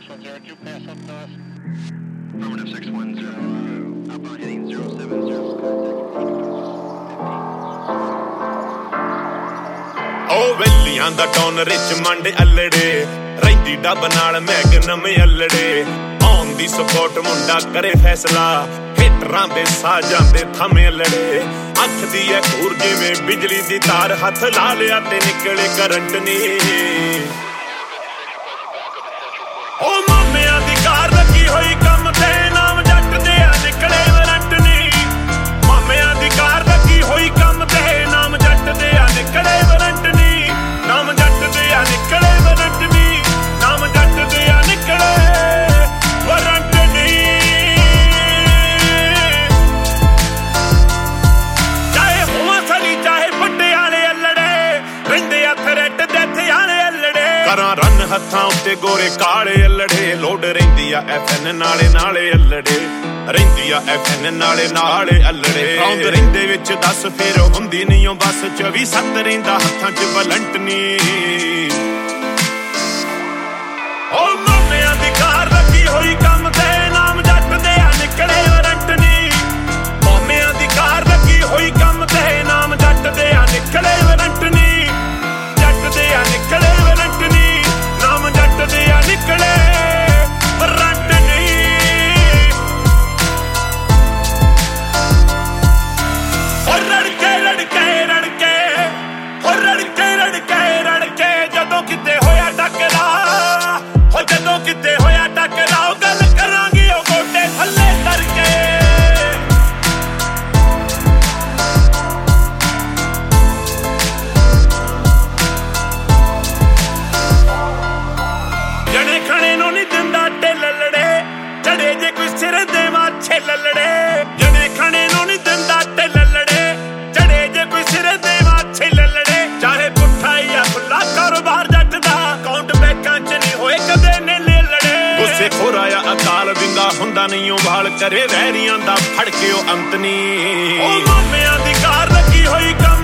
610, pass up north. Affirmative 610, outbound heading 070, ਉਹ ਵੇਲੀਆਂ ਦਾ tone Richmond ਅਲੜੇ ਰਹਿੰਦੀ ਡੱਬ ਨਾਲ ਮੈਗਨਮ ਅਲੜੇ ਆਨ ਦੀ ਸਪੋਰਟ ਮੁੰਡਾ ਕਰੇ ਫੈਸਲਾ ਹਿੱਟਰਾਂ ਦੇ ਸਾਜਾਂ ਦੇ ਥਮੇ ਲੜੇ ਅੱਖ ਦੀ ਐ ਖੂਰ ਜਿਵੇਂ ਬਿਜਲੀ ਦੀ ਤਾਰ ਹੱਥ ਲਾ ਲਿਆ ਤੇ ਨਿਕਲੇ ਕਰੰਟ ਨੀ ਉਹ ਮਾਮਿਆਂ ਦੀ ਕਾਰ ਲੱਗੀ ਹੋਈ ਕੰਮ ਤੇ ਨਾਮ ਜੱਟ ਦੇ ਆ ਨਿਕਲੇ ਵਰੰਟ ਨੀ ਮਾਮਿਆਂ ਦੀ ਕਾਰ ਲੱਗੀ ਹੋਈ ਕੰਮ ਤੇ ਨਾਮ ਜੱਟ ਦੇ ਆ ਨਿਕਲੇ ਵਰੰਟ ਨੀ ਨਾਮ ਜੱਟ ਦੇ ਆ ਨਿਕਲੇ ਵਰੰਟ ਨੀ ਨਾਮ ਜੱਟ ਦੇ ਆ ਨਿਕਲੇ ਵਰੰਟ ਨੀ ਚਾਹੇ ਹੋਵਾਂ ਸਲੀ ਚਾਹੇ ਵੱਡੇ ਵਾਲੇ ਅਲੜੇ ਰਹਿੰਦੇ ਆ ਥਰੈਟ ਦੇ ਵਾਲੇ ਅਲੜੇ ਕਰਾਂ ਰਨ ਹੱਥਾਂ ਉੱਤੇ ਗੋਰੇ ਕਾਲੇ ਅਲੜੇ ਲੋਡ ਰਹਿੰਦੀ ਆ FN ਨਾਲੇ ਅਲੜੇ ਰਹਿੰਦੀ ਆ FN ਨਾਲੇ ਅਲੜੇ ਰੌਂਦ ਰਹਿੰਦੇ ਵਿੱਚ 10 ਫੇਰ ਹੁੰਦੀ ਨਹੀਂ ਉਹ ਬਸ 24/7 ਰਹਿੰਦਾ ਹੱਥਾਂ 'ਚ ਬਲੰਟ ਨੀ ਉਹ ਮਾਮਿਆਂ ਦੀ ਕਾਰ ਲੱਗੀ ਹੋਈ ਕੰਮ ਤੇ ਨਾਮ ਜੱਟ ਦੇ ਆ ਨਿਕਲੇ ਵਰੰਟ ਨੀ ਮਾਮਿਆਂ ਦੀ ਕਾਰ ਲੱਗੀ ਹੋਈ ਕੰਮ ਤੇ ਨਾਮ ਜੱਟ ਦੇ ਆ ਨਿਕਲੇ ਵਰੰਟ ਨੀ ਜੱਟ ਦੇ ਆ ਨਿਕਲੇ ਵਰੰਟ ਨੀ ਨਾਮ ਜੱਟ ਦੇ ਆ ਨਿਕਲੇ ਵਰੰਟ ਨੀ ਰੜਕੇ ਜਦੋਂ ਕਿਤੇ ਹੋਇਆ ਟੱਕਰਾ ਹੋ ਜਦੋਂ ਕਿਤੇ ਹੋਇਆ ਟੱਕਰਾ ਉਹ ਗੱਲ ਕਰਾਂਗੇ ਉਹ ਗੋਡੇ ਥੱਲੇ ਕਰਕੇ ਜਣੇ ਖਣੇ ਨੂੰ ਨਹੀਂ ਦਿੰਦਾ ਢਿੱਲ ਲੜੇ ਚੜੇ ਜੇ ਕੋਈ ਸਿਰ ਦੇ ਮਾਛੇ ਲੜੇ ਜਣੇ ਖਣੇ ਨੂੰ ਨਹੀਂ ਦਿੰਦਾ ਢਿੱਲ ਲੜੇ ਚੜੇ ਜੇ ਕੋਈ ਸਿਰ ਦੇ ਮਾਛੇ ਲੜੇ ਚਾਹੇ ਪੁੱਠਾ ਜਾਂ ਖੁੱਲਾ ਕਾਰੋਬਾਰ ਜੱਟ ਦਾ ਕਾਊਂਟ ਬੈਕਾਂ 'ਚ ਨਹੀਂ ਹੋਏ ਕਦੇ ਨੇਲੇ ਲੜੇ ਗੁੱਸੇ ਖੋਰਾਇਆ ਅਕਾਲ ਦਿੰਦਾ ਹੁੰਦਾ ਨਹੀਂ ਉਹ ਵਾਲ ਕਰੇ ਵੈਰੀਆਂ ਦਾ ਫੜ ਕੇ ਉਹ ਅੰਤ ਨਹੀਂ ਉਹ ਮਾਮਿਆਂ ਦੀ ਕਾਰ ਲੱਗੀ ਹੋਈ